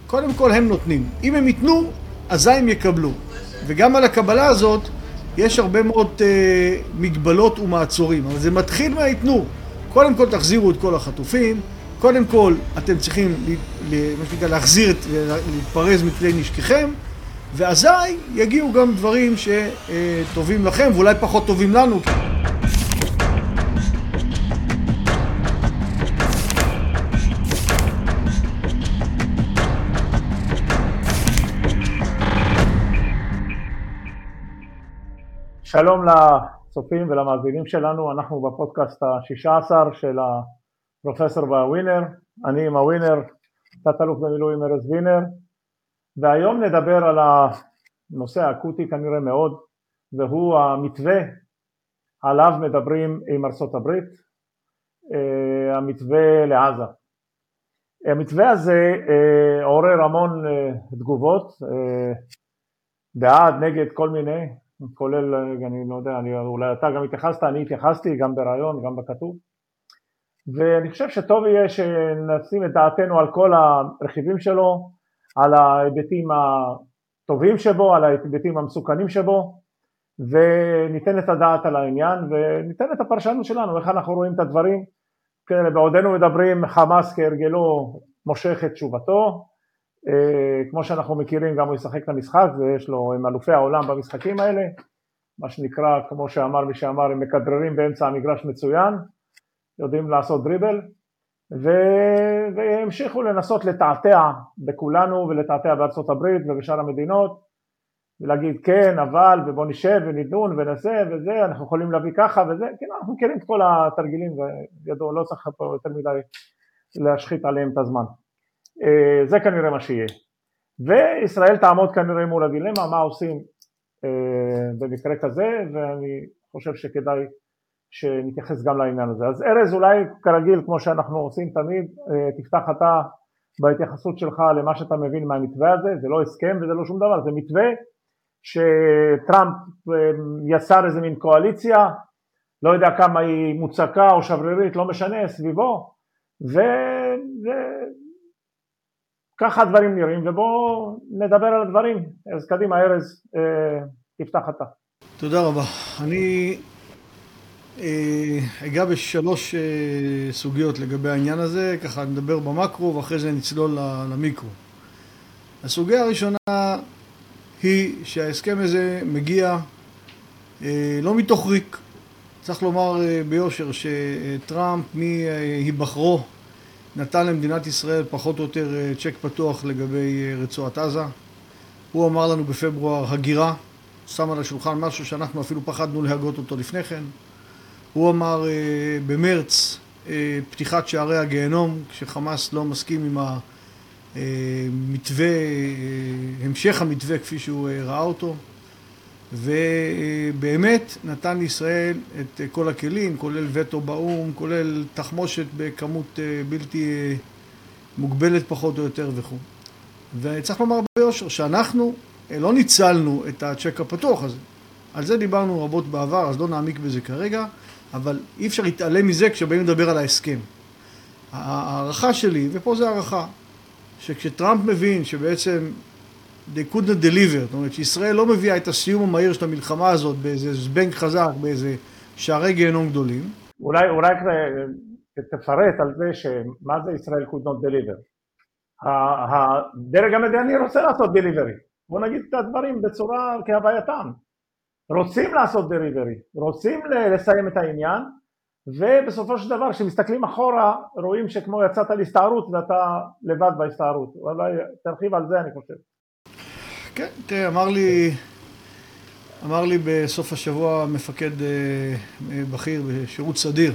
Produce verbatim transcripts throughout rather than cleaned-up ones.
קודם כל הם נותנים. אם הם ייתנו, אזי הם יקבלו. וגם על הקבלה הזאת יש הרבה מאוד אה, מגבלות ומעצורים. אבל זה מתחיל מהיתנו. קודם כל תחזירו את כל החטופים. קודם כל אתם צריכים להחזיר, להתפרז מכלי נשככם. ואזי יגיעו גם דברים שטובים לכם ואולי פחות טובים לנו. שלום לצופים ולמאזינים שלנו, אנחנו בפודקאסט ה-שישה עשר של הפרופסור והווינר, אני עם הווינר, תת-אלוף במילואים ארז וינר, והיום נדבר על הנושא האקוטי כנראה מאוד, והוא המתווה עליו מדברים עם ארצות הברית, המתווה לעזה. המתווה הזה עורר המון תגובות, בעד, נגד, כל מיני, כולל, אני לא יודע, אני, אולי אתה גם התייחסת, אני התייחסתי גם ברעיון, גם בכתוב, ואני חושב שטוב יהיה שנשים את דעתנו על כל הרכיבים שלו, על ההיבטים הטובים שבו, על ההיבטים המסוכנים שבו, וניתן את הדעת על העניין, וניתן את הפרשנות שלנו, איך אנחנו רואים את הדברים, בעודנו מדברים, חמאס כהרגלו מושך את תשובתו, כמו שאנחנו מכירים, גם הוא ישחק את המשחק, ויש לו עם אלופי העולם במשחקים האלה, מה שנקרא, כמו שאמר מי שאמר, הם מקדררים באמצע המגרש מצוין, יודעים לעשות דריבל, ו- והמשיכו לנסות לתעתע בכולנו, ולתעתע בארצות הברית ובשאר המדינות, ולהגיד כן, אבל, ובוא נשב ונדון ונעשה וזה, אנחנו יכולים להביא ככה וזה, כן, אנחנו מכירים את כל התרגילים, וידעו, לא צריך פה יותר מדי להשחית עליהם את הזמן. זה כנראה מה שיהיה. וישראל תעמוד כנראה מול הדילמה, מה עושים במקרה כזה, ואני חושב שכדאי שנתייחס גם לעניין הזה. אז ארז, אולי כרגיל, כמו שאנחנו עושים תמיד, תפתח אתה בהתייחסות שלך למה שאתה מבין מהמתווה הזה, זה לא הסכם וזה לא שום דבר, זה מתווה שטראמפ יצר איזה מין קואליציה, לא יודע כמה היא מוצקה או שברירית, לא משנה, סביבו, ו... ככה הדברים נראים, ובואו נדבר על הדברים. אז קדימה, ארז, אה, תפתח אתה. תודה רבה. אני אה, אגע בשלוש אה, סוגיות לגבי העניין הזה, ככה נדבר במקרו, ואחרי זה נצלול למיקרו. הסוגיה הראשונה היא שההסכם הזה מגיע אה, לא מתוך ריק. צריך לומר אה, ביושר שטראמפ מהיבחרו, נתן למדינת ישראל פחות או יותר צ'ק פתוח לגבי רצועת עזה. הוא אמר לנו בפברואר הגירה, שם על השולחן משהו שאנחנו אפילו פחדנו להגות אותו לפני כן. הוא אמר במרץ פתיחת שערי הגיהנום, כשחמאס לא מסכים עם המתווה, המשך המתווה כפי שהוא ראה אותו. ובאמת נתן לישראל את כל הכלים, כולל וטו באום, כולל תחמושת בכמות בלתי מוגבלת פחות או יותר וכו'. וצריך לומר ביושר שאנחנו לא ניצלנו את הצ'ק הפתוח הזה. על זה דיברנו רבות בעבר, אז לא נעמיק בזה כרגע, אבל אי אפשר להתעלם מזה כשבאים לדבר על ההסכם. הערכה שלי, ופה זה הערכה, שכשטראמפ מבין שבעצם they could not deliver, זאת אומרת שישראל לא מביאה את הסיום המהיר של המלחמה הזאת באיזה זבנג חזק, באיזה שערי גיהנום גדולים. אולי, אולי תפרט על זה שמה זה ישראל could not deliver. הדרג המדיני רוצה לעשות delivery. בוא נגיד את הדברים בצורה כהווייתם. רוצים לעשות delivery, רוצים לסיים את העניין, ובסופו של דבר כשמסתכלים אחורה רואים שכמו יצאת להסתערות ואתה לבד בהסתערות. אולי תרחיב על זה אני חושב. כן, תראה, אמר לי, אמר לי בסוף השבוע מפקד בכיר בשירות סדיר,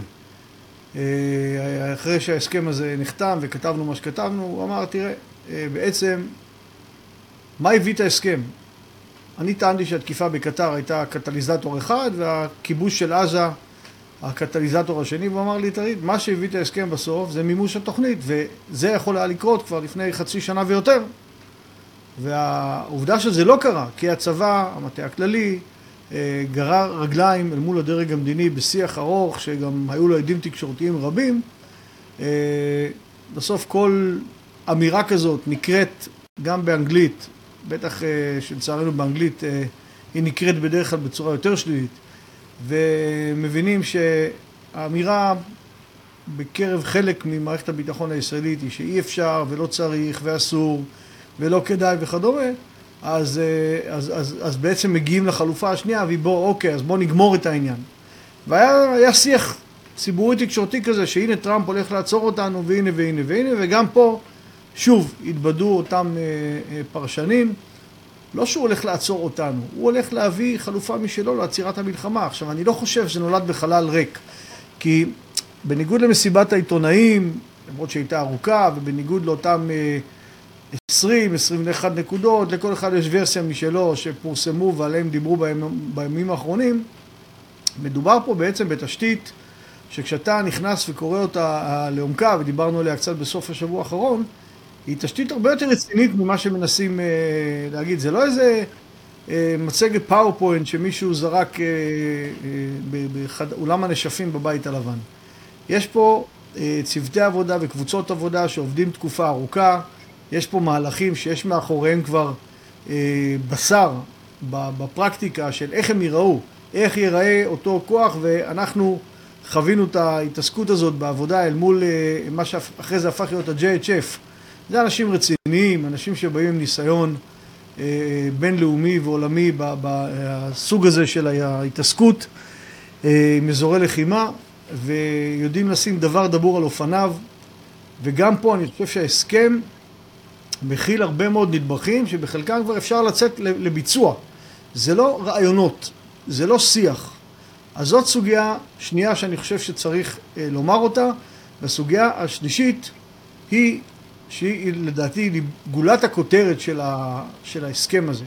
אחרי שההסכם הזה נחתם וכתבנו מה שכתבנו, הוא אמר, תראה, בעצם, מה הביא את ההסכם? אני טענתי שהתקיפה בקטר הייתה קטליזטור אחד, והכיבוש של עזה, הקטליזטור השני, והוא אמר לי, תראי, מה שהביא את ההסכם בסוף זה מימוש התוכנית, וזה יכול היה לקרות כבר לפני חצי שנה ויותר. והעובדה שזה לא קרה, כי הצבא, המטה הכללי, גרר רגליים אל מול הדרג המדיני בשיח ארוך, שגם היו לו עדים תקשורתיים רבים, בסוף כל אמירה כזאת נקראת גם באנגלית, בטח שלצערנו באנגלית היא נקראת בדרך כלל בצורה יותר שלילית, ומבינים שהאמירה בקרב חלק ממערכת הביטחון הישראלית היא שאי אפשר ולא צריך ואסור ולא כדאי וכדומה, אז, אז, אז, אז בעצם מגיעים לחלופה השנייה והיא בוא, אוקיי, אז בוא נגמור את העניין. והיה היה שיח ציבורי תקשורתי כזה, שהנה טראמפ הולך לעצור אותנו והנה והנה והנה, וגם פה שוב התבדו אותם פרשנים, לא שהוא הולך לעצור אותנו, הוא הולך להביא חלופה משלו לעצירת המלחמה. עכשיו, אני לא חושב שזה נולד בחלל ריק, כי בניגוד למסיבת העיתונאים, למרות שהייתה ארוכה, ובניגוד לאותם עשרים עשרים ואחת נקודות, לכל אחד יש ורסיה משלו שפורסמו ועליהם דיברו בימים, בימים האחרונים, מדובר פה בעצם בתשתית שכשאתה נכנס וקורא אותה לעומקה, ודיברנו עליה קצת בסוף השבוע האחרון, היא תשתית הרבה יותר רצינית ממה שמנסים אה, להגיד. זה לא איזה אה, מצגת פאורפוינט שמישהו זרק אה, אה, באולם הנשפים בבית הלבן. יש פה אה, צוותי עבודה וקבוצות עבודה שעובדים תקופה ארוכה, יש פה מהלכים שיש מאחוריהם כבר אה, בשר בפרקטיקה של איך הם ייראו, איך ייראה אותו כוח, ואנחנו חווינו את ההתעסקות הזאת בעבודה אל מול אה, מה שאחרי זה הפך להיות ה-ג'יי אייץ' אף. זה אנשים רציניים, אנשים שבאים עם ניסיון אה, בינלאומי ועולמי בסוג הזה של ההתעסקות, אה, עם אזורי לחימה, ויודעים לשים דבר דבור על אופניו. וגם פה אני חושב שההסכם מכיל הרבה מאוד נדבכים שבחלקם כבר אפשר לצאת לביצוע. זה לא רעיונות, זה לא שיח. אז זאת סוגיה שנייה שאני חושב שצריך אה, לומר אותה. והסוגיה השלישית היא, שהיא לדעתי גולת הכותרת של, ה, של ההסכם הזה.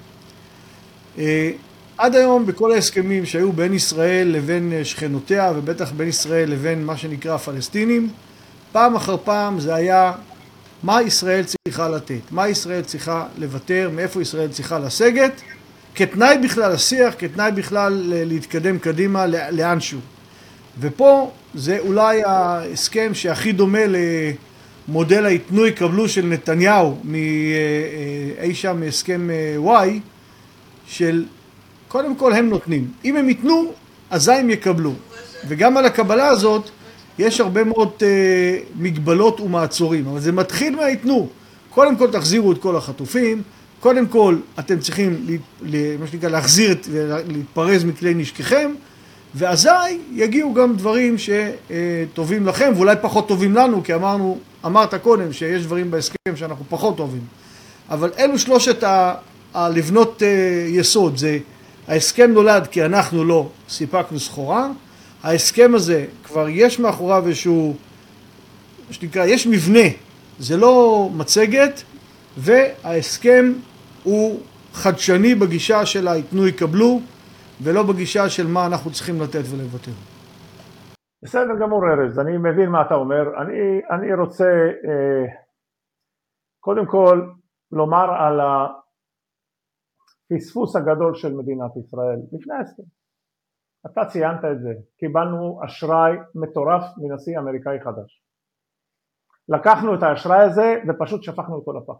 אה, עד היום בכל ההסכמים שהיו בין ישראל לבין שכנותיה, ובטח בין ישראל לבין מה שנקרא הפלסטינים, פעם אחר פעם זה היה מה ישראל צריכה לתת, מה ישראל צריכה לוותר, מאיפה ישראל צריכה לסגת, כתנאי בכלל לשיח, כתנאי בכלל להתקדם קדימה לאנשהו. ופה זה אולי ההסכם שהכי דומה למודל ההתנו יקבלו של נתניהו מאי שם הסכם וואי, של קודם כל הם נותנים. אם הם ייתנו, אזי הם יקבלו. וגם על הקבלה הזאת יש הרבה מאוד uh, מגבלות ומעצורים, אבל זה מתחיל מהיתנו. קודם כל תחזירו את כל החטופים, קודם כל אתם צריכים לה, מה שנקרא, להחזיר את, ולהתפרז מכלי נשככם, ואזי יגיעו גם דברים שטובים לכם, ואולי פחות טובים לנו, כי אמרנו, אמרת קודם שיש דברים בהסכם שאנחנו פחות טובים. אבל אלו שלושת ה, ה- לבנות uh, יסוד, זה ההסכם נולד כי אנחנו לא סיפקנו סחורה, ההסכם הזה כבר יש מאחוריו איזשהו, שנקרא, יש מבנה, זה לא מצגת, וההסכם הוא חדשני בגישה של היתנו יקבלו, ולא בגישה של מה אנחנו צריכים לתת ולוותר. בסדר גמור ארז, אני מבין מה אתה אומר. אני, אני רוצה אה, קודם כל לומר על הפספוס הגדול של מדינת ישראל לפני ההסכם. אתה ציינת את זה, קיבלנו אשראי מטורף מנשיא אמריקאי חדש. לקחנו את האשראי הזה ופשוט שפכנו אותו לפח.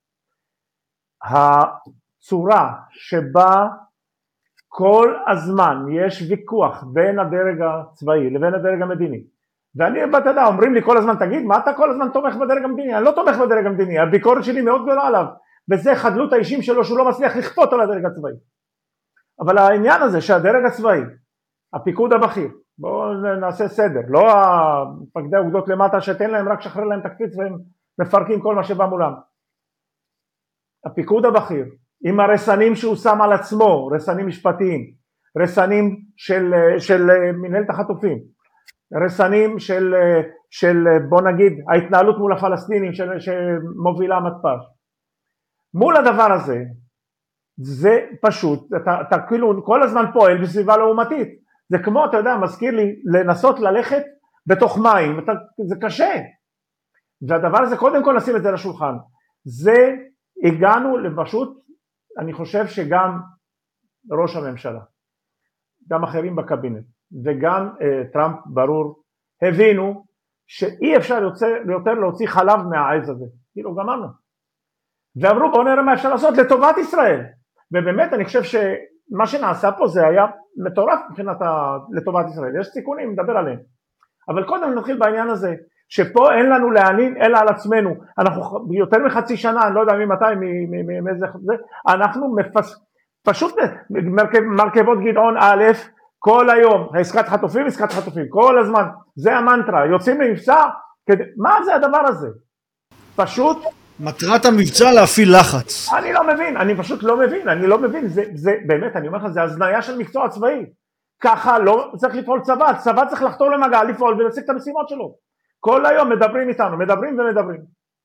הצורה שבה כל הזמן יש ויכוח בין הדרג הצבאי לבין הדרג המדיני, ואני אתה יודע, אומרים לי כל הזמן, תגיד, מה אתה כל הזמן תומך בדרג המדיני? אני לא תומך בדרג המדיני, הביקורת שלי מאוד גדולה עליו, וזה חדלות האישים שלו שהוא לא מצליח לכפות על הדרג הצבאי. אבל העניין הזה שהדרג הצבאי, הפיקוד הבכיר, בואו נעשה סדר, לא המפקדי האוגדות למטה שתן להם רק שחרר להם תקציב והם מפרקים כל מה שבא מולם. הפיקוד הבכיר, עם הרסנים שהוא שם על עצמו, רסנים משפטיים, רסנים של, של מנהלת החטופים, רסנים של, של בוא נגיד ההתנהלות מול הפלסטינים של, שמובילה מתפ"ש. מול הדבר הזה, זה פשוט, אתה, אתה כאילו כל הזמן פועל בסביבה לעומתית. זה כמו, אתה יודע, מזכיר לי לנסות ללכת בתוך מים, אתה, זה קשה. והדבר הזה, קודם כל נשים את זה לשולחן. זה, הגענו לפשוט, אני חושב שגם ראש הממשלה, גם אחרים בקבינט, וגם אה, טראמפ ברור, הבינו שאי אפשר יותר, יותר להוציא חלב מהעז הזה. כאילו, גמרנו. ואמרו בואו נראה מה אפשר לעשות לטובת ישראל, ובאמת אני חושב שמה שנעשה פה זה היה מטורף מבחינת ה... לטובת ישראל, יש סיכונים, נדבר עליהם, אבל קודם נתחיל בעניין הזה, שפה אין לנו להעלים אלא על עצמנו, אנחנו יותר מחצי שנה, אני לא יודע ממתי, מאיזה זה, אנחנו מפס... פשוט מרכב, מרכבות גדעון א', כל היום, עסקת חטופים, עסקת חטופים, כל הזמן, זה המנטרה, יוצאים למבצע, כדי... מה זה הדבר הזה? פשוט... מטרת המבצע להפעיל לחץ. אני לא מבין, אני פשוט לא מבין, אני לא מבין, זה, זה באמת, אני אומר לך, זה הזניה של מקצוע צבאי, ככה לא צריך לפעול צבא, צבא צריך לחתור למגע, לפעול ולהשיג את המשימות שלו, כל היום מדברים איתנו, מדברים ומדברים.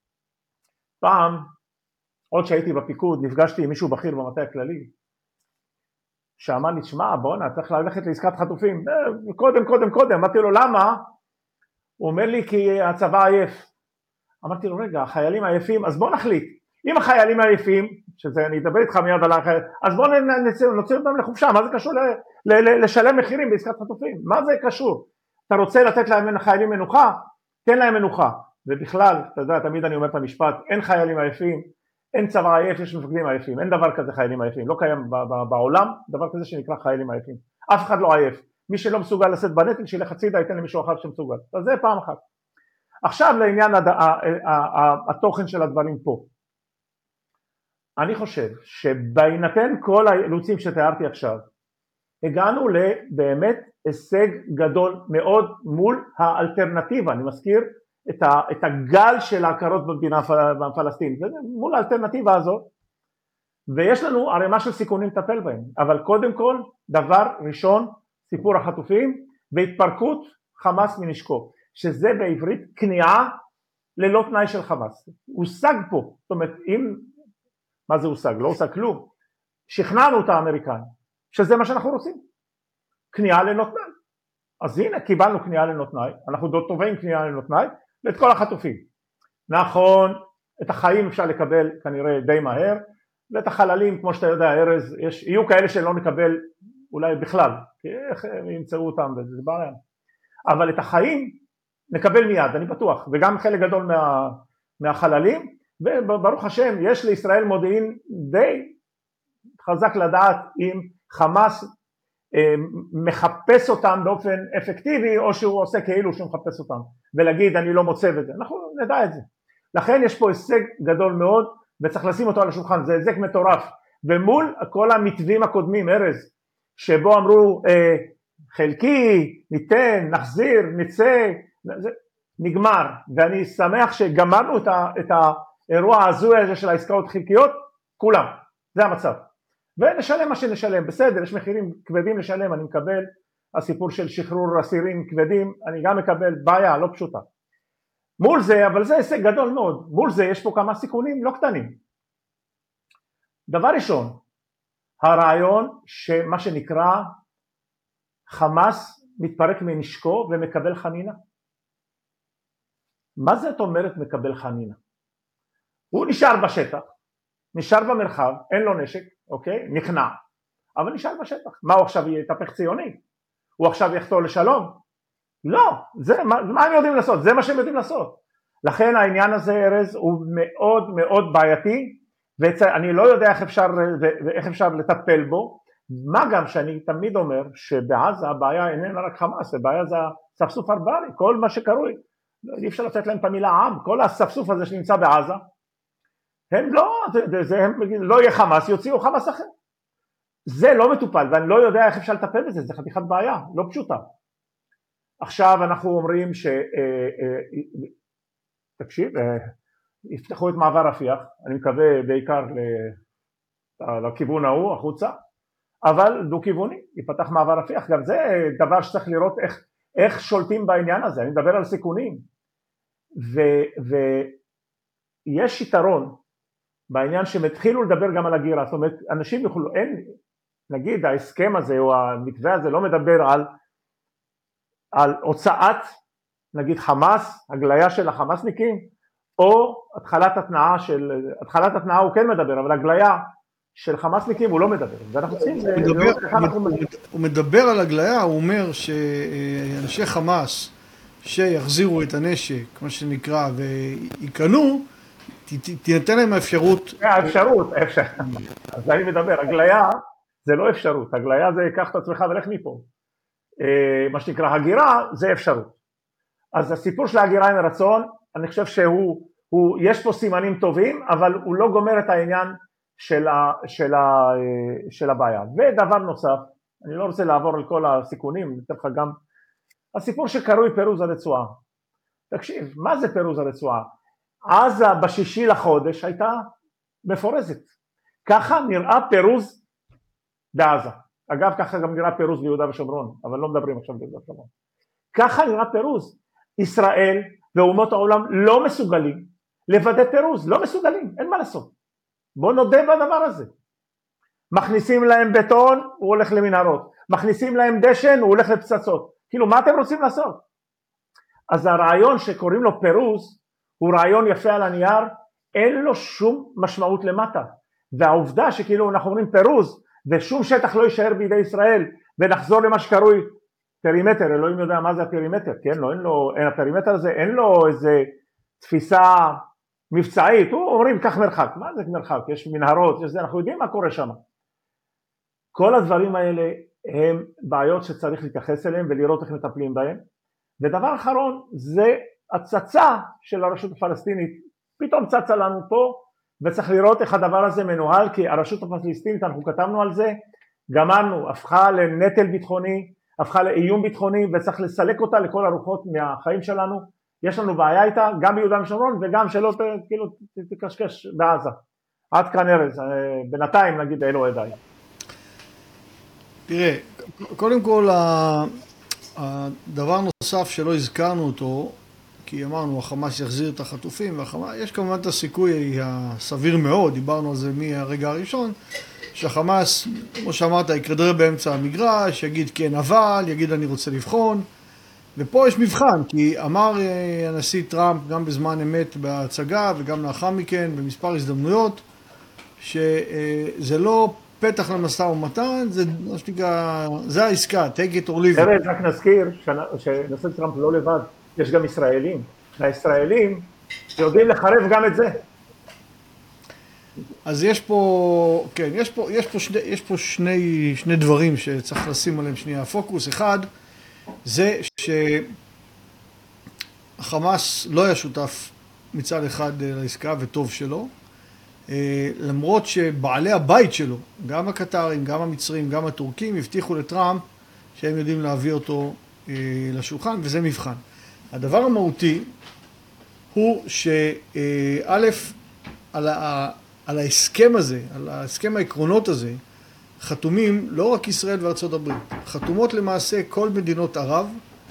פעם, עוד שהייתי בפיקוד, נפגשתי עם מישהו בכיר במטה הכללי, שאמר לי, שמע, בוא'נה, צריך ללכת לעסקת חטופים, קודם, קודם, קודם, אמרתי לו, למה? הוא אומר לי, כי הצבא עייף. אמרתי לו, רגע, החיילים עייפים, אז בוא נחליט, אם החיילים עייפים, שזה, אני אדבר איתך מיד על החיילים, אז בוא נוציא אותם לחופשה, מה זה קשור ל- ל- לשלם מחירים בעסקת חטופים? מה זה קשור? אתה רוצה לתת להם חיילים מנוחה? תן להם מנוחה. ובכלל, אתה יודע, תמיד אני אומר את המשפט, אין חיילים עייפים, אין צבא עייף, יש מפקדים עייפים, אין דבר כזה חיילים עייפים, לא קיים בעולם דבר כזה שנקרא חיילים עייפים, אף אחד לא עייף, מי שלא מסוגל לשאת בנטל, שילך הצידה, ייתן למישהו אחר שמסוגל, אז זה פעם אחת. עכשיו לעניין הד... התוכן של הדברים פה, אני חושב שבהינתן כל האילוצים שתיארתי עכשיו, הגענו לבאמת הישג גדול מאוד מול האלטרנטיבה, אני מזכיר את, ה, את הגל של ההכרות במדינה הפלסטינית, מול האלטרנטיבה הזאת, ויש לנו ערימה של סיכונים לטפל בהם, אבל קודם כל, דבר ראשון, סיפור החטופים, והתפרקות חמאס מנשקו, שזה בעברית כניעה ללא תנאי של חמאס, הושג פה, זאת אומרת, אם, מה זה הושג? לא הושג כלום, שכנענו את האמריקאים, שזה מה שאנחנו רוצים, כניעה ללא תנאי, אז הנה קיבלנו כניעה ללא תנאי, אנחנו טובים כניעה ללא תנאי, ואת כל החטופים. נכון, את החיים אפשר לקבל כנראה די מהר, ואת החללים, כמו שאתה יודע, ארז, יש, יהיו כאלה שלא נקבל אולי בכלל, כי איך הם ימצאו אותם, וזה בעיה. אבל את החיים נקבל מיד, אני בטוח, וגם חלק גדול מה, מהחללים, וברוך השם, יש לישראל מודיעין די חזק לדעת אם חמאס מחפש אותם באופן אפקטיבי, או שהוא עושה כאילו שהוא מחפש אותם, ולהגיד אני לא מוצא את זה, אנחנו נדע את זה. לכן יש פה הישג גדול מאוד, וצריך לשים אותו על השולחן, זה הישג מטורף, ומול כל המתווים הקודמים, ארז, שבו אמרו אה, חלקי, ניתן, נחזיר, נצא, זה נגמר, ואני שמח שגמרנו את, ה, את האירוע הזוי הזה של העסקאות חלקיות, כולם, זה המצב. ונשלם מה שנשלם, בסדר, יש מחירים כבדים לשלם, אני מקבל, הסיפור של שחרור אסירים כבדים, אני גם מקבל, בעיה לא פשוטה. מול זה, אבל זה הישג גדול מאוד, מול זה יש פה כמה סיכונים לא קטנים. דבר ראשון, הרעיון שמה שנקרא חמאס מתפרק מנשקו ומקבל חנינה. מה זה את אומרת מקבל חנינה? הוא נשאר בשטח, נשאר במרחב, אין לו נשק, אוקיי? נכנע, אבל נשאר בשטח. מה הוא עכשיו יתהפך ציוני? הוא עכשיו יחתור לשלום? לא, זה, מה, מה הם יודעים לעשות? זה מה שהם יודעים לעשות. לכן העניין הזה, ארז, הוא מאוד מאוד בעייתי, ואני לא יודע איך אפשר, איך אפשר לטפל בו, מה גם שאני תמיד אומר שבעזה הבעיה איננה רק חמאס, הבעיה זה הספסוף הרברי, כל מה שקרוי, אי אפשר לתת להם את המילה עם, כל הספסוף הזה שנמצא בעזה, הם לא, זה, זה, הם, לא יהיה חמאס, יוציאו חמאס אחר. זה לא מטופל, ואני לא יודע איך אפשר לטפל בזה, זה חתיכת בעיה, לא פשוטה. עכשיו אנחנו אומרים ש... תקשיב, יפתחו את מעבר רפיח, אני מקווה בעיקר לכיוון ההוא, החוצה, אבל דו כיווני, יפתח מעבר רפיח, גם זה דבר שצריך לראות איך, איך שולטים בעניין הזה, אני מדבר על סיכונים, ו, ויש יתרון בעניין שהם התחילו לדבר גם על הגירה, זאת אומרת, אנשים יוכלו, אין, נגיד ההסכם הזה או המתווה הזה לא מדבר על, על הוצאת, נגיד חמאס, הגליה של החמאסניקים, או התחלת התנועה של, התחלת התנועה הוא כן מדבר, אבל הגליה של חמאסניקים הוא לא מדבר, ואנחנו צריכים לראות איך אנחנו... הוא מדבר על הגליה, הוא אומר שאנשי חמאס שיחזירו את הנשק, כמו שנקרא, ויקנו, תינתן להם האפשרות... האפשרות, אפשר. אז אני מדבר, הגליה זה לא אפשרות, הגליה זה קח את עצמך ולך מפה. מה שנקרא הגירה זה אפשרות. אז הסיפור של ההגירה עם רצון, אני חושב שהוא, הוא, יש פה סימנים טובים, אבל הוא לא גומר את העניין של, ה, של, ה, של הבעיה. ודבר נוסף, אני לא רוצה לעבור על כל הסיכונים, אני אתן לך גם, הסיפור שקרוי פירוז הרצועה. תקשיב, מה זה פירוז הרצועה? עזה בשישי לחודש הייתה מפורזת. ככה נראה פירוז בעזה. אגב, ככה גם נראה פירוז ביהודה ושומרון, אבל לא מדברים עכשיו ביהודה ושומרון. ככה נראה פירוז. ישראל ואומות העולם לא מסוגלים לוודא פירוז, לא מסוגלים, אין מה לעשות. בואו נודה בדבר הזה. מכניסים להם בטון, הוא הולך למנהרות. מכניסים להם דשן, הוא הולך לפצצות. כאילו, מה אתם רוצים לעשות? אז הרעיון שקוראים לו פירוז, הוא רעיון יפה על הנייר, אין לו שום משמעות למטה. והעובדה שכאילו אנחנו אומרים פירוז, ושום שטח לא יישאר בידי ישראל, ונחזור למה שקרוי פרימטר, אלוהים יודע מה זה הפרימטר, כן? לא, אין לו, אין הפרימטר הזה, אין לו איזה תפיסה מבצעית, הוא אומרים כך מרחק, מה זה מרחק? יש מנהרות, יש זה, אנחנו יודעים מה קורה שם. כל הדברים האלה הם בעיות שצריך להתייחס אליהם ולראות איך מטפלים בהם. ודבר אחרון זה הצצה של הרשות הפלסטינית, פתאום צצה לנו פה, וצריך לראות איך הדבר הזה מנוהל, כי הרשות הפלסטינית, אנחנו כתבנו על זה, גמרנו, הפכה לנטל ביטחוני, הפכה לאיום ביטחוני, וצריך לסלק אותה לכל הרוחות מהחיים שלנו. יש לנו בעיה איתה, גם ביהודה ושומרון, וגם שלא כאילו תקשקש בעזה. עד כאן ארז, בינתיים נגיד אלו עדיי. תראה, קודם כל, הדבר נוסף שלא הזכרנו אותו, כי אמרנו, החמאס יחזיר את החטופים, והחמאס, יש כמובן את הסיכוי הסביר מאוד, דיברנו על זה מהרגע הראשון, שהחמאס, כמו שאמרת, יקרדר באמצע המגרש, יגיד כן אבל, יגיד אני רוצה לבחון, ופה יש מבחן, כי אמר הנשיא טראמפ גם בזמן אמת בהצגה, וגם לאחר מכן, במספר הזדמנויות, שזה לא פתח למשא ומתן, זה מה שנקרא, זה העסקה, take it or leave it. ארז, רק נזכיר שנשיא טראמפ לא לבד, יש גם ישראלים, והישראלים יודעים לחרב גם את זה. אז יש פה, כן, יש פה, יש פה, שני, יש פה שני, שני דברים שצריך לשים עליהם שנייה פוקוס. אחד, זה שהחמאס לא היה שותף מצד אחד לעסקה, וטוב שלו, למרות שבעלי הבית שלו, גם הקטרים, גם המצרים, גם הטורקים, הבטיחו לטראמפ שהם יודעים להביא אותו לשולחן, וזה מבחן. הדבר המהותי הוא שא' על, על ההסכם הזה, על ההסכם העקרונות הזה, חתומים לא רק ישראל וארצות הברית, חתומות למעשה כל מדינות ערב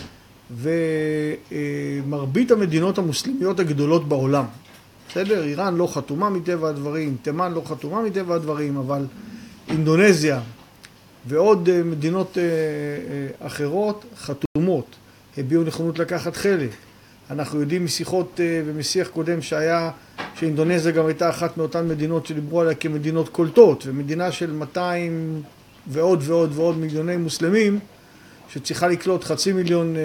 ומרבית המדינות המוסלמיות הגדולות בעולם. בסדר? איראן לא חתומה מטבע הדברים, תימן לא חתומה מטבע הדברים, אבל אינדונזיה ועוד מדינות אחרות חתומות, הביעו נכונות לקחת חלק. אנחנו יודעים משיחות ומשיח קודם שהיה, שאינדונזיה גם הייתה אחת מאותן מדינות שדיברו עליה כמדינות קולטות, ומדינה של מאתיים ועוד ועוד ועוד מיליוני מוסלמים, שצריכה לקלוט חצי מיליון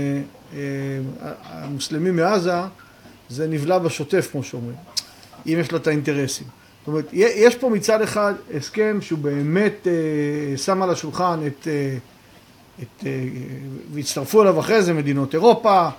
מוסלמים מעזה, זה נבלע בשוטף, כמו שאומרים, אם יש לה את האינטרסים. זאת אומרת, יש פה מצד אחד הסכם שהוא באמת שם על השולחן את, את, והצטרפו אליו אחרי זה מדינות אירופה,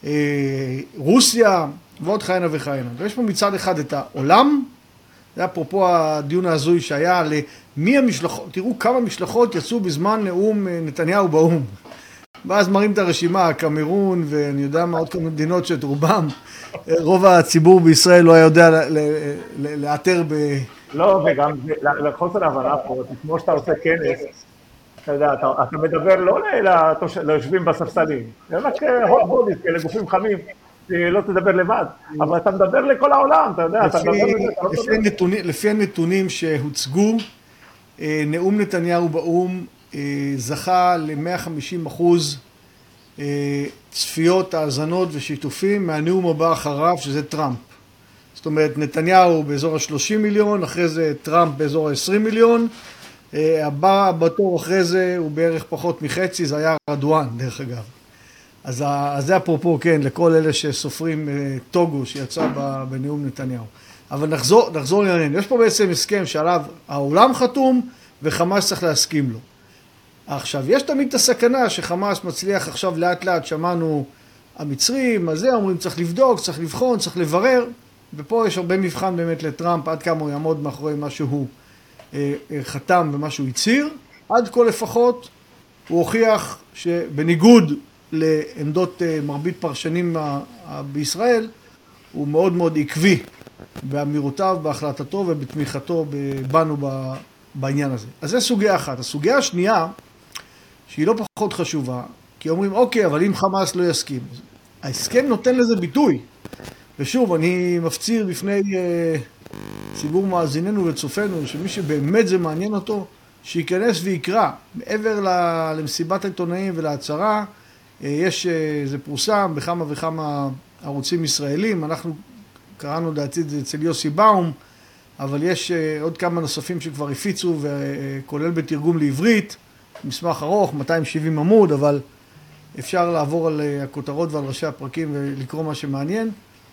רוסיה ועוד חיינה וחיינה. ויש פה מצד אחד את העולם, זה אפרופו הדיון ההזוי שהיה למי המשלחות, תראו כמה משלחות יצאו בזמן נאום נתניהו באו"ם. ואז מראים את הרשימה, קמרון ואני יודע מה עוד כמה מדינות שאת רובם, רוב הציבור בישראל לא היה יודע לאתר ב... לא, וגם לחוסר ההבנה פה, כמו שאתה עושה כנס, אתה יודע, אתה מדבר לא ליושבים בספסלים, זה רק hot bodies, כאלה גופים חמים, לא תדבר לבד, אבל אתה מדבר לכל העולם, אתה יודע, אתה מדבר... לפי הנתונים שהוצגו, נאום נתניהו באו"ם זכה ל-מאה וחמישים אחוז צפיות, האזנות ושיתופים מהנאום הבא אחריו, שזה טראמפ. זאת אומרת, נתניהו באזור ה-שלושים מיליון, אחרי זה טראמפ באזור ה-עשרים מיליון, הבא בתור אחרי זה הוא בערך פחות מחצי, זה היה רדואן דרך אגב. אז, אז זה אפרופו, כן, לכל אלה שסופרים טוגו שיצא בנאום נתניהו. אבל נחזור, נחזור לעניין. יש פה בעצם הסכם שעליו העולם חתום וחמאס צריך להסכים לו. עכשיו, יש תמיד את הסכנה שחמאס מצליח עכשיו לאט לאט, שמענו המצרים, אז זה אומרים צריך לבדוק, צריך לבחון, צריך לברר, ופה יש הרבה מבחן באמת לטראמפ עד כמה הוא יעמוד מאחורי מה שהוא אה, אה, חתם ומה שהוא הצהיר. עד כה לפחות הוא הוכיח שבניגוד לעמדות אה, מרבית פרשנים אה, אה, בישראל, הוא מאוד מאוד עקבי באמירותיו, בהחלטתו ובתמיכתו בנו בעניין הזה. אז זה סוגיה אחת. הסוגיה השנייה, שהיא לא פחות חשובה, כי אומרים, אוקיי, אבל אם חמאס לא יסכים. ההסכם נותן לזה ביטוי. ושוב, אני מפציר בפני אה, ציבור מאזיננו וצופנו, שמי שבאמת זה מעניין אותו, שייכנס ויקרא. מעבר למסיבת העיתונאים ולהצהרה, אה, יש, אה, זה פורסם בכמה וכמה ערוצים ישראלים. אנחנו קראנו דעתי את זה אצל יוסי באום, אבל יש אה, עוד כמה נוספים שכבר הפיצו, וכולל בתרגום לעברית. מסמך ארוך, מאתיים ושבעים עמוד, אבל אפשר לעבור על הכותרות ועל ראשי הפרקים ולקרוא מה שמעניין.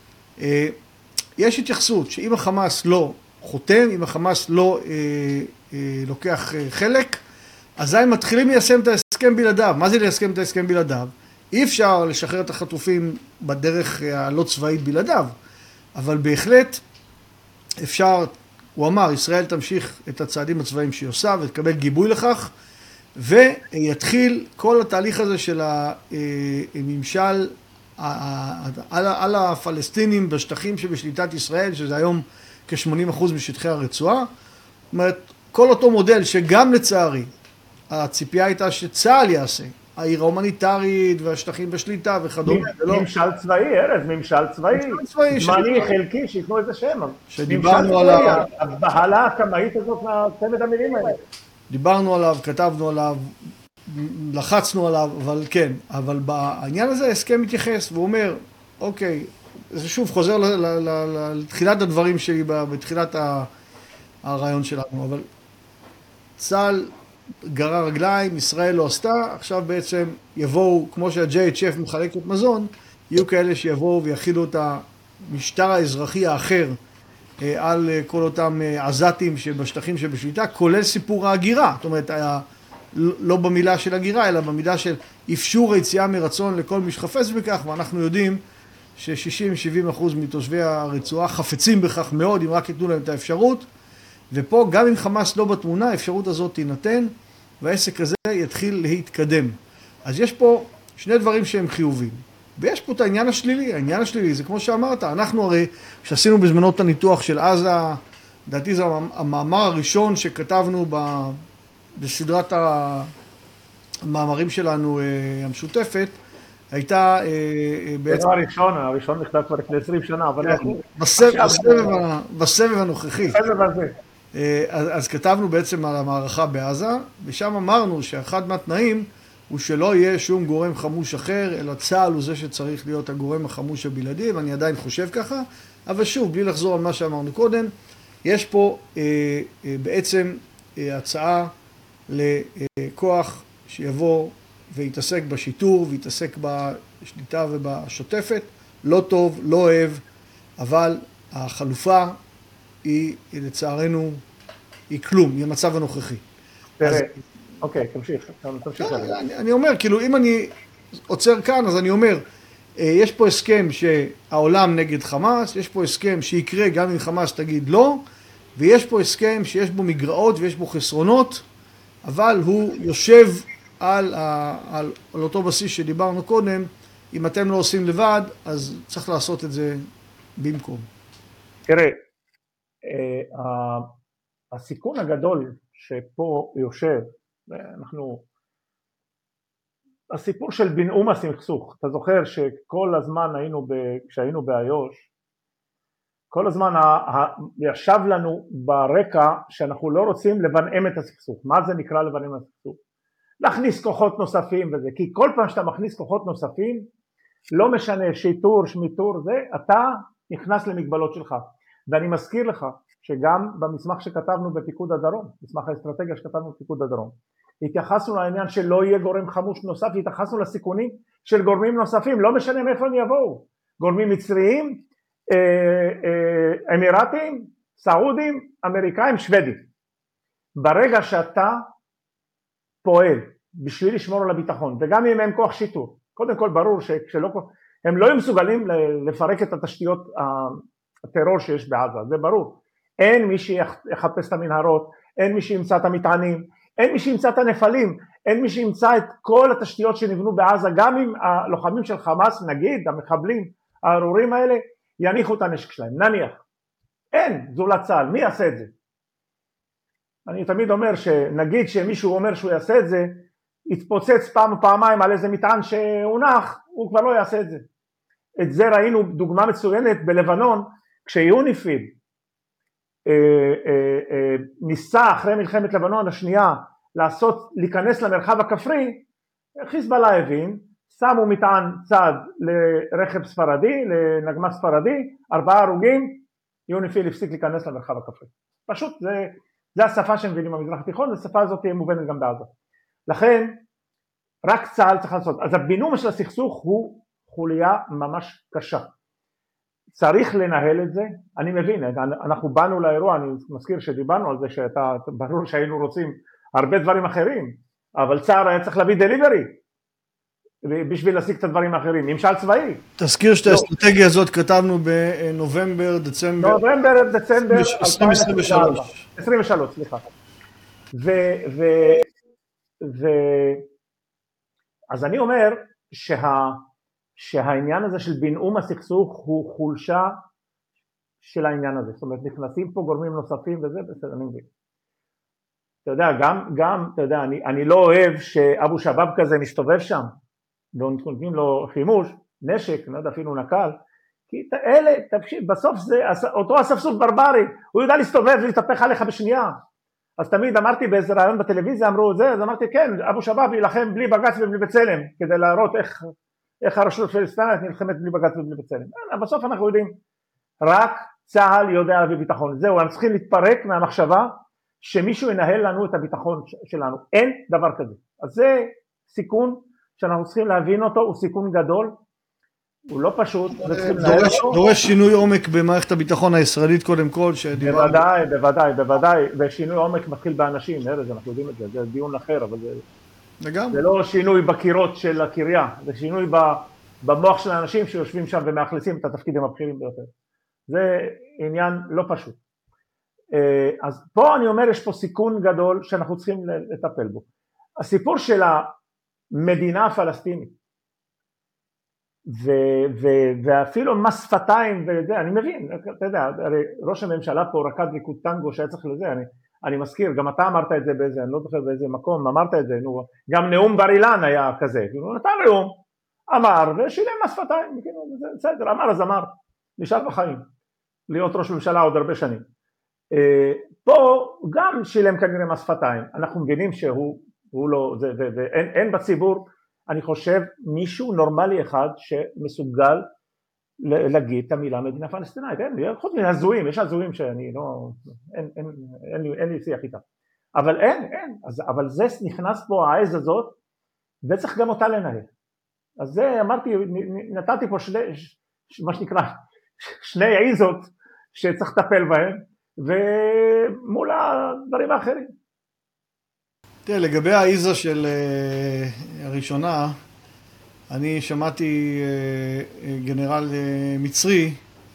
יש התייחסות שאם החמאס לא חותם, אם החמאס לא אה, אה, לוקח חלק, אז הם מתחילים ליישם את ההסכם בלעדיו. מה זה ליישם את ההסכם בלעדיו? אי אפשר לשחרר את החטופים בדרך הלא צבאית בלעדיו, אבל בהחלט אפשר, הוא אמר, ישראל תמשיך את הצעדים הצבאיים שהיא עושה ותקבל גיבוי לכך, ויתחיל כל התהליך הזה של הממשל על הפלסטינים בשטחים שבשליטת ישראל, שזה היום כ-שמונים אחוז משטחי הרצועה. זאת אומרת, כל אותו מודל שגם לצערי הציפייה הייתה שצה"ל יעשה, העיר ההומניטרית והשטחים בשליטה וכדומה. ממשל צבאי, ארז, ממשל צבאי, זמני, חלקי, שיתנו איזה שם. שדיברנו על הבהלה הקמאית הזאת מהצמד המילים האלה. דיברנו עליו, כתבנו עליו, לחצנו עליו, אבל כן, אבל בעניין הזה ההסכם מתייחס, והוא אומר, אוקיי, זה שוב חוזר לתחילת הדברים שלי, בתחילת הרעיון שלנו, אבל צה"ל גרר רגליים, ישראל לא עשתה, עכשיו בעצם יבואו, כמו שה-ג'יי אייץ' אף מחלקת מזון, יהיו כאלה שיבואו ויחילו את המשטר האזרחי האחר, על כל אותם עזתים שבשטחים שבשליטה, כולל סיפור ההגירה. זאת אומרת, לא במילה של הגירה, אלא במידה של אפשור היציאה מרצון לכל מי שחפץ בכך, ואנחנו יודעים ש-שישים עד שבעים אחוז מתושבי הרצועה חפצים בכך מאוד, אם רק ייתנו להם את האפשרות. ופה, גם אם חמאס לא בתמונה, האפשרות הזאת תינתן, והעסק הזה יתחיל להתקדם. אז יש פה שני דברים שהם חיובים. ויש פה את העניין השלילי. העניין השלילי זה כמו שאמרת, אנחנו הרי, כשעשינו בזמנו את הניתוח של עזה, לדעתי זה המאמר הראשון שכתבנו בסדרת המאמרים שלנו המשותפת, הייתה בעצם... זה הראשון, הראשון נכתב כבר לפני עשרים שנה, אבל... בסבב הנוכחי. בסבב הזה. אז כתבנו בעצם על המערכה בעזה, ושם אמרנו שאחד מהתנאים הוא שלא יהיה שום גורם חמוש אחר, אלא צה"ל הוא זה שצריך להיות הגורם החמוש הבלעדי, ואני עדיין חושב ככה, אבל שוב, בלי לחזור על מה שאמרנו קודם, יש פה אה, אה, בעצם אה, הצעה לכוח שיבוא ויתעסק בשיטור, ויתעסק בשליטה ובשוטפת, לא טוב, לא אוהב, אבל החלופה היא, לצערנו, היא כלום, היא המצב הנוכחי. תראה, אוקיי, תמשיך, תמשיך. אני אומר, כאילו, אם אני עוצר כאן, אז אני אומר, יש פה הסכם שהעולם נגד חמאס, יש פה הסכם שיקרה גם אם חמאס תגיד לא, ויש פה הסכם שיש בו מגרעות ויש בו חסרונות, אבל הוא יושב על, על, על אותו בסיס שדיברנו קודם. אם אתם לא עושים לבד, אז צריך לעשות את זה במקום. תראה, הסיכון הגדול שפה יושב, אנחנו, הסיפור של בנאום הסכסוך, אתה זוכר שכל הזמן היינו, כשהיינו באיו"ש, כל הזמן ישב לנו ברקע שאנחנו לא רוצים לבנאם את הסכסוך. מה זה נקרא לבנאם את הסכסוך? להכניס כוחות נוספים וזה, כי כל פעם שאתה מכניס כוחות נוספים, לא משנה שיטור, שמיטור, זה, אתה נכנס למגבלות שלך. ואני מזכיר לך שגם במסמך שכתבנו בפיקוד הדרום, מסמך האסטרטגיה שכתבנו בפיקוד הדרום, התייחסנו לעניין שלא יהיה גורם חמוש נוסף, התייחסנו לסיכונים של גורמים נוספים, לא משנה מאיפה הם יבואו, גורמים מצריים, אמירתים, סעודים, אמריקאים, שוודים. ברגע שאתה פועל בשביל לשמור על הביטחון, וגם אם הם כוח שיטור, קודם כל ברור שכשלא, הם לא מסוגלים לפרק את התשתיות הטרור שיש בעזה, זה ברור. אין מי שיחפש את המנהרות, אין מי שימצא את המטענים, אין מי שימצא את הנפלים, אין מי שימצא את כל התשתיות שנבנו בעזה, גם אם הלוחמים של חמאס, נגיד, המחבלים, הארורים האלה, יניחו את הנשק שלהם, נניח. אין זולת צה"ל, מי יעשה את זה? אני תמיד אומר שנגיד שמישהו אומר שהוא יעשה את זה, יתפוצץ פעם או פעמיים על איזה מטען שהונח, הוא כבר לא יעשה את זה. את זה ראינו דוגמה מצוינת בלבנון, כשיוניפיל אה, אה, אה, ניסה אחרי מלחמת לבנון השנייה, לעשות, להיכנס למרחב הכפרי, חיזבאללה הבין, שמו מטען צד לרכב ספרדי, לנגמ"ש ספרדי, ארבעה הרוגים, יוניפיל הפסיק להיכנס למרחב הכפרי. פשוט זה, זה השפה שמבינים במזרח התיכון, השפה הזאת תהיה מובנת גם בעזה. לכן, רק צה"ל צריך לעשות. אז הבינום של הסכסוך הוא חוליה ממש קשה. צריך לנהל את זה, אני מבין, אנחנו באנו לאירוע, אני מזכיר שדיברנו על זה, שאתה, ברור שהיינו רוצים הרבה דברים אחרים, אבל צה"ל היה צריך להביא דליברי, בשביל להשיג את הדברים האחרים, ממשל צבאי. תזכיר שאת האסטרטגיה הזאת כתבנו בנובמבר, דצמבר... נובמבר, דצמבר, עשרים עשרים ושלוש. עשרים ושלוש, סליחה. ו... ו... ו... אז אני אומר שה... שהעניין הזה של בינאום הסכסוך הוא חולשה של העניין הזה. זאת אומרת, נכנסים פה גורמים נוספים וזה, בסדר, אני מבין. אתה יודע, גם, גם, אתה יודע, אני, אני לא אוהב שאבו שבאב כזה מסתובב שם, ונותנים לו חימוש, נשק, לא יודע, אפילו נקל, כי אלה, תקשיב, בסוף זה אותו אספסוף ברברי, הוא יודע להסתובב ולהתהפך עליך בשנייה. אז תמיד אמרתי באיזה רעיון בטלוויזיה, אמרו זה, אז אמרתי כן, אבו שבאב ילחם בלי בג"ץ ובלי בצלם, כדי להראות איך, איך הרשות הפלסטינית נלחמת בלי בג"ץ ובלי בצלם. בסוף אנחנו יודעים, רק צה"ל יודע להביא ביטחון. זהו, אנחנו צריכים להתפרק מהמחשבה שמישהו ינהל לנו את הביטחון שלנו. אין דבר כזה. אז זה סיכון שאנחנו צריכים להבין אותו, הוא סיכון גדול, הוא לא פשוט, דורש שינוי עומק במערכת הביטחון הישראלית קודם כל. בוודאי, בוודאי, בוודאי, ושינוי עומק מתחיל באנשים, ארז, אנחנו יודעים את זה, זה דיון אחר, אבל זה לא שינוי בקירות של הקריה, זה שינוי במוח של האנשים שיושבים שם ומאכלסים את התפקידים הבכירים ביותר. זה עניין לא פשוט. אז פה אני אומר, יש פה סיכון גדול שאנחנו צריכים לטפל בו. הסיפור של המדינה הפלסטינית, ו- ו- ואפילו מס שפתיים וזה, אני מבין, אתה יודע, הרי ראש הממשלה פה רקד ריקוד טנגו שהיה צריך לזה, אני, אני מזכיר, גם אתה אמרת את זה באיזה, אני לא זוכר באיזה מקום, אמרת את זה, נו, גם נאום בר אילן היה כזה, הוא נתן נאום, אמר ושילם מס שפתיים, בסדר, אמר אז אמר, נשאר בחיים, להיות ראש ממשלה עוד הרבה שנים. פה גם שילם כנראה מס שפתיים, אנחנו מבינים שהוא הוא לא, זה, זה, זה, אין, אין בציבור, אני חושב, מישהו נורמלי אחד שמסוגל להגיד את המילה מדינה פלסטינאית, אין, חוץ מהזויים, יש הזויים שאני לא, אין, אין, אין, אין, אין לי שיח איתם, אבל אין, אין, אז, אבל זה נכנס פה העז הזאת, וצריך גם אותה לנהל, אז זה אמרתי, נתתי פה שני, מה שנקרא, שני עיזות שצריך לטפל בהם, ומול הדברים האחרים. תראה, לגבי העיזה של uh, הראשונה, אני שמעתי uh, גנרל uh, מצרי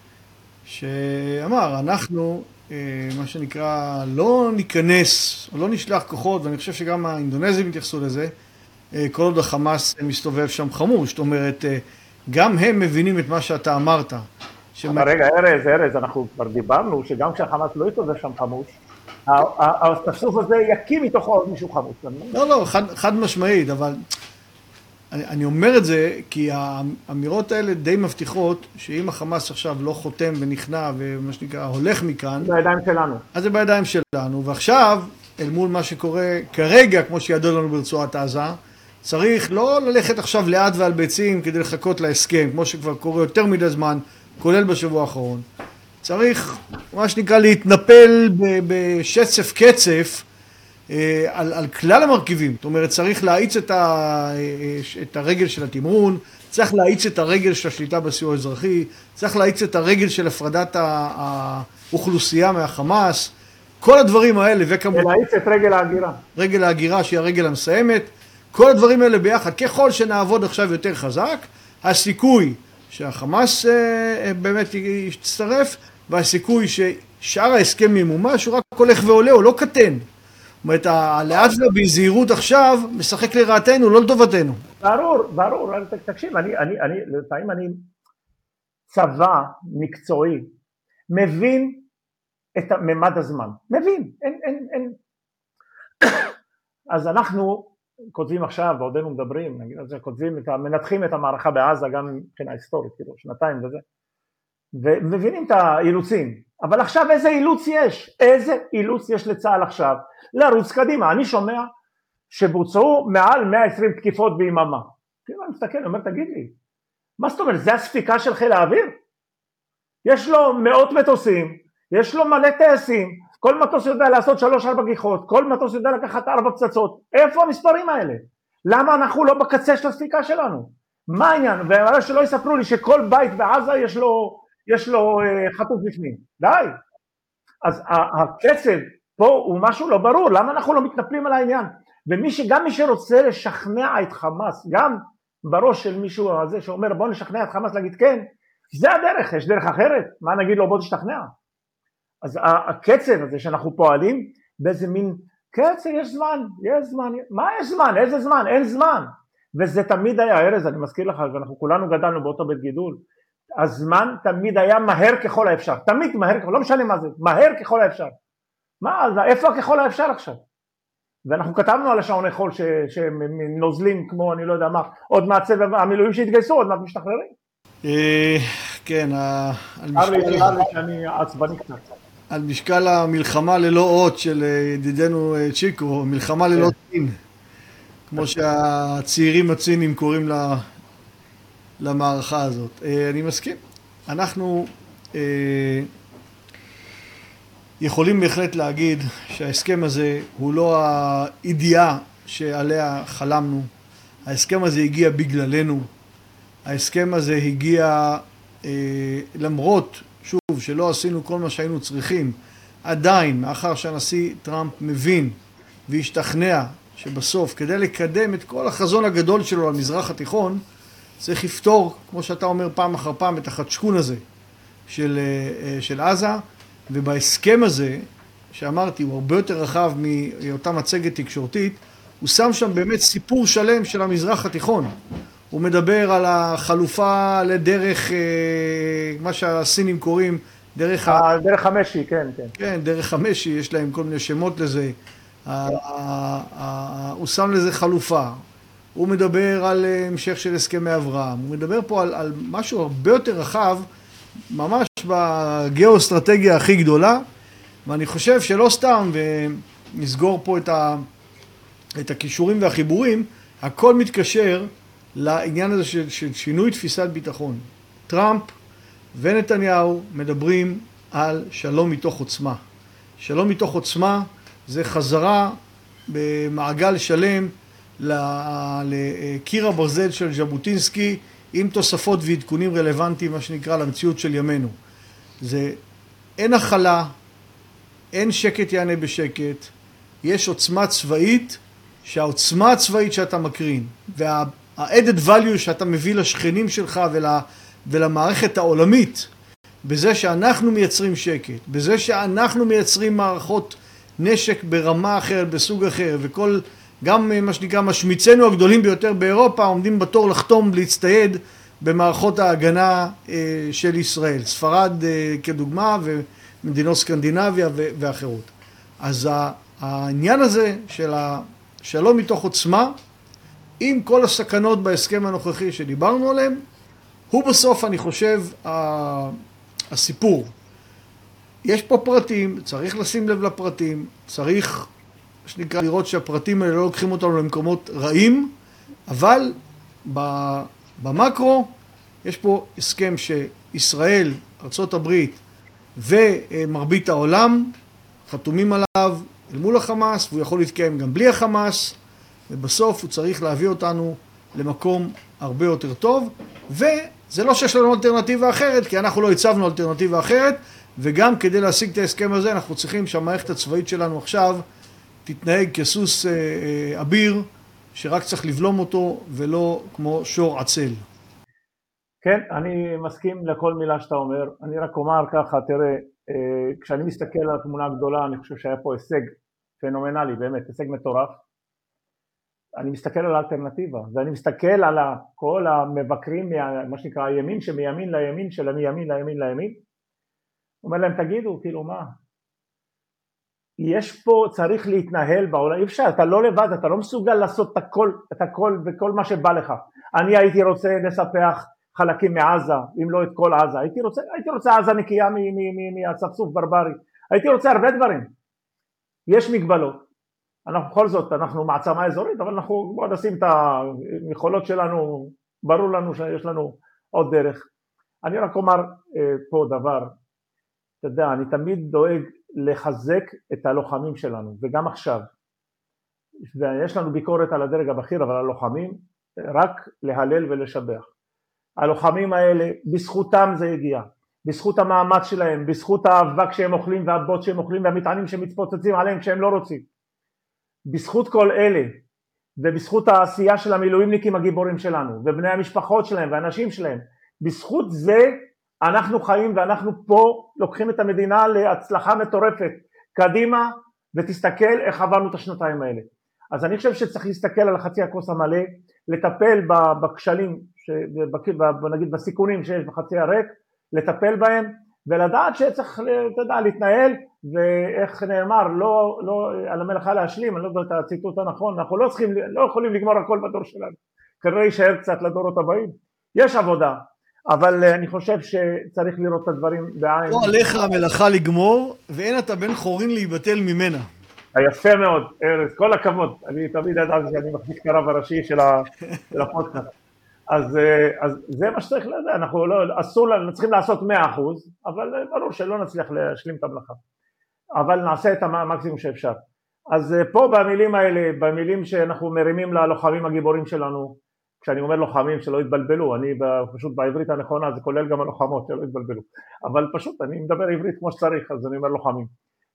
שאמר, אנחנו, uh, מה שנקרא, לא ניכנס, או לא נשלח כוחות, ואני חושב שגם האינדונזים התייחסו לזה, uh, כל עוד החמאס מסתובב שם חמוש, זאת אומרת, uh, גם הם מבינים את מה שאתה אמרת. שמה... רגע, ארז, ארז, אנחנו כבר דיברנו שגם כשהחמאס לא יסתובב שם חמוש, הסכסוך הזה יקים מתוכו עוד מישהו חמוש. לא, לא, חד, חד משמעית, אבל אני, אני אומר את זה כי האמירות האלה די מבטיחות שאם החמאס עכשיו לא חותם ונכנע ומה שנקרא הולך מכאן, זה בידיים שלנו. אז זה בידיים שלנו, ועכשיו אל מול מה שקורה כרגע, כמו שידוע לנו ברצועת עזה, צריך לא ללכת עכשיו לאט ועל ביצים כדי לחכות להסכם, כמו שכבר קורה יותר מדי זמן, כולל בשבוע האחרון. צריך, מה שנקרא, להתנפל בשצף קצף אה, על, על כלל המרכיבים. זאת אומרת, צריך להאיץ את, ה, את הרגל של התמרון, צריך להאיץ את הרגל של השליטה בסיוע האזרחי, צריך להאיץ את הרגל של הפרדת האוכלוסייה מהחמאס, כל הדברים האלה, וכמובן... להאיץ את רגל ההגירה. רגל ההגירה שהיא הרגל המסיימת, כל הדברים האלה ביחד, ככל שנעבוד עכשיו יותר חזק, הסיכוי שהחמאס באמת יצטרף, והסיכוי ששאר ההסכם ימומש, הוא רק הולך ועולה, הוא לא קטן. זאת אומרת, הלאט בזהירות עכשיו משחק לרעתנו, לא לטובתנו. ברור, ברור, תקשיב, אני, אני, אני, לפעמים אני צבא מקצועי, מבין את ממד הזמן, מבין, אין, אין, אין. אז אנחנו כותבים עכשיו, בעודנו מדברים, נגיד, אז כותבים, את, מנתחים את המערכה בעזה, גם מבחינה היסטורית, כאילו, שנתיים וזה, ומבינים את האילוצים, אבל עכשיו איזה אילוץ יש? איזה אילוץ יש לצה"ל עכשיו? לרוץ קדימה. אני שומע שבוצעו מעל מאה ועשרים תקיפות ביממה. כאילו אני מסתכל, אני אומר, תגיד לי, מה זאת אומרת, זה הספיקה של חיל האוויר? יש לו מאות מטוסים, יש לו מלא טייסים, כל מטוס יודע לעשות שלוש ארבע גיחות, כל מטוס יודע לקחת ארבע פצצות. איפה המספרים האלה? למה אנחנו לא בקצה של הספיקה שלנו? מה העניין? והראה שלא יספרו לי שכל בית בעזה יש לו, יש לו uh, חטוף בפנים. די. אז הקצב פה הוא משהו לא ברור, למה אנחנו לא מתנפלים על העניין? ומי שגם מי שרוצה לשכנע את חמאס, גם בראש של מישהו הזה שאומר בוא נשכנע את חמאס להגיד כן, זה הדרך, יש דרך אחרת, מה נגיד לו בוא תשתכנע? אז הקצב הזה שאנחנו פועלים באיזה מין קצב, יש זמן, יש זמן, מה יש זמן? איזה זמן? אין זמן. וזה תמיד היה ארז, אני מזכיר לך, ואנחנו כולנו גדלנו באותו בית גידול, הזמן תמיד היה מהר ככל האפשר, תמיד מהר ככל, לא משנה מה זה, מהר ככל האפשר. מה, אז איפה ככל האפשר עכשיו? ואנחנו כתבנו על השעוני חול שהם נוזלים כמו, אני לא יודע מה, עוד מהצבע המילואים שהתגייסו, עוד מעט משתחררים. כן, על משקל המלחמה ללא אות של ידידנו צ'יקו, מלחמה ללא צין, כמו שהצעירים הצינים קוראים למערכה הזאת. אני מסכים. אנחנו יכולים בהחלט להגיד שההסכם הזה הוא לא האידיאה שעליה חלמנו. ההסכם הזה הגיע בגללנו. ההסכם הזה הגיע אה, למרות, שוב, שלא עשינו כל מה שהיינו צריכים. עדיין, מאחר שהנשיא טראמפ מבין והשתכנע שבסוף, כדי לקדם את כל החזון הגדול שלו למזרח התיכון, צריך לפתור, כמו שאתה אומר פעם אחר פעם, את החדשקון הזה של, אה, של עזה, ובהסכם הזה, שאמרתי, הוא הרבה יותר רחב מאותה מצגת תקשורתית, הוא שם שם באמת סיפור שלם של המזרח התיכון. הוא מדבר על החלופה לדרך, מה שהסינים קוראים, דרך ה... דרך המשי, כן, כן. כן, דרך המשי, יש להם כל מיני שמות לזה. הוא שם לזה חלופה. הוא מדבר על המשך של הסכמי אברהם. הוא מדבר פה על, על משהו הרבה יותר רחב, ממש בגיאו-אסטרטגיה הכי גדולה, ואני חושב שלא סתם, ונסגור פה את, ה, את הכישורים והחיבורים, הכל מתקשר לעניין הזה של, של שינוי תפיסת ביטחון. טראמפ ונתניהו מדברים על שלום מתוך עוצמה. שלום מתוך עוצמה זה חזרה במעגל שלם לקיר הברזל של ז'בוטינסקי, עם תוספות ועדכונים רלוונטיים, מה שנקרא, למציאות של ימינו. זה אין הכלה, אין שקט יענה בשקט, יש עוצמה צבאית, שהעוצמה הצבאית שאתה מקרין, וה-added value שאתה מביא לשכנים שלך ול, ולמערכת העולמית, בזה שאנחנו מייצרים שקט, בזה שאנחנו מייצרים מערכות נשק ברמה אחרת, בסוג אחר, וכל, גם מה שנקרא, משמיצינו הגדולים ביותר באירופה, עומדים בתור לחתום, להצטייד במערכות ההגנה של ישראל. ספרד כדוגמה, ומדינות סקנדינביה ואחרות. אז העניין הזה של השלום מתוך עוצמה, עם כל הסכנות בהסכם הנוכחי שדיברנו עליהם, הוא בסוף, אני חושב, הסיפור. יש פה פרטים, צריך לשים לב לפרטים, צריך, שנקרא, לראות שהפרטים האלה לא לוקחים אותנו למקומות רעים, אבל במקרו יש פה הסכם שישראל, ארצות הברית ומרבית העולם חתומים עליו אל מול החמאס, והוא יכול להתקיים גם בלי החמאס, ובסוף הוא צריך להביא אותנו למקום הרבה יותר טוב, וזה לא שיש לנו אלטרנטיבה אחרת, כי אנחנו לא הצבנו אלטרנטיבה אחרת, וגם כדי להשיג את ההסכם הזה, אנחנו צריכים שהמערכת הצבאית שלנו עכשיו תתנהג כסוס אביר, שרק צריך לבלום אותו, ולא כמו שור עצל. כן, אני מסכים לכל מילה שאתה אומר. אני רק אומר ככה, תראה, כשאני מסתכל על התמונה הגדולה, אני חושב שהיה פה הישג פנומנלי, באמת, הישג מטורף. אני מסתכל על האלטרנטיבה, ואני מסתכל על כל המבקרים, מה שנקרא הימין, שמימין לימין, של מימין לימין לימין. אומר להם, תגידו, כאילו מה? יש פה, צריך להתנהל בעולם, אי אפשר, אתה לא לבד, אתה לא מסוגל לעשות את הכל, את הכל וכל מה שבא לך. אני הייתי רוצה לספח חלקים מעזה, אם לא את כל עזה, הייתי רוצה, הייתי רוצה עזה נקייה מהצפצוף ברברי, הייתי רוצה הרבה דברים. יש מגבלות, אנחנו בכל זאת, אנחנו מעצמה אזורית, אבל אנחנו בוא נשים את היכולות שלנו, ברור לנו שיש לנו עוד דרך. אני רק אומר פה דבר, אתה יודע, אני תמיד דואג לחזק את הלוחמים שלנו, וגם עכשיו, ויש לנו ביקורת על הדרג הבכיר, אבל הלוחמים, רק להלל ולשבח. הלוחמים האלה, בזכותם זה הגיע, בזכות המאמץ שלהם, בזכות האבק שהם אוכלים והבוט שהם אוכלים והמטענים שמתפוצצים עליהם כשהם לא רוצים. בזכות כל אלה, ובזכות העשייה של המילואימניקים הגיבורים שלנו, ובני המשפחות שלהם והאנשים שלהם, בזכות זה אנחנו חיים ואנחנו פה לוקחים את המדינה להצלחה מטורפת. קדימה ותסתכל איך עברנו את השנתיים האלה. אז אני חושב שצריך להסתכל על החצי הכוס המלא, לטפל בכשלים, נגיד בסיכונים שיש בחצי הריק, לטפל בהם ולדעת שצריך תדע, להתנהל, ואיך נאמר, לא, לא, על המלאכה להשלים, אני לא יודע את הציטוט הנכון, אנחנו לא, צריכים, לא יכולים לגמור הכל בדור שלנו, כנראה יישאר קצת לדורות הבאים. יש עבודה, אבל אני חושב שצריך לראות את הדברים בעין. לא עליך המלאכה לגמור, ואין אתה בן חורין להיבטל ממנה. יפה מאוד, ארז, כל הכבוד. אני תמיד ידעתי שאני מחזיק את הרב הראשי של הפודקאסט. אז, אז זה מה שצריך לדעת, אנחנו לא, אסור לנו, צריכים לעשות מאה אחוז, אבל ברור שלא נצליח להשלים את המלאכה. אבל נעשה את המקסימום שאפשר. אז פה במילים האלה, במילים שאנחנו מרימים ללוחמים הגיבורים שלנו, כשאני אומר לוחמים שלא יתבלבלו, אני פשוט בעברית הנכונה, זה כולל גם הלוחמות שלא יתבלבלו, אבל פשוט אני מדבר עברית כמו שצריך, אז אני אומר לוחמים.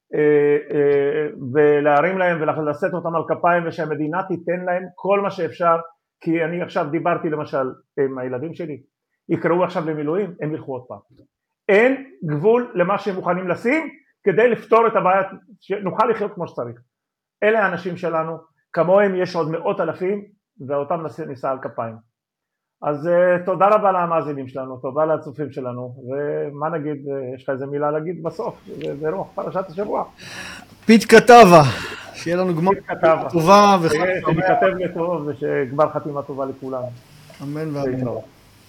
ולהרים להם ולשאת אותם על כפיים, ושהמדינה תיתן להם כל מה שאפשר, כי אני עכשיו דיברתי למשל עם הילדים שלי, יקראו עכשיו למילואים, הם ילכו עוד פעם. אין גבול למה שהם מוכנים לשים, כדי לפתור את הבעיה, שנוכל לחיות כמו שצריך. אלה האנשים שלנו, כמוהם יש עוד מאות אלפים, ואותם ניסה על כפיים. אז uh, תודה רבה למאזינים שלנו, תודה לצופים שלנו, ומה נגיד, uh, יש לך איזה מילה להגיד בסוף, ברוח פרשת השבוע. פית כתבה, שיהיה לנו גמר טובה, שנכתב לטוב, ושגמר חתימה טובה לכולם. אמן ואמן.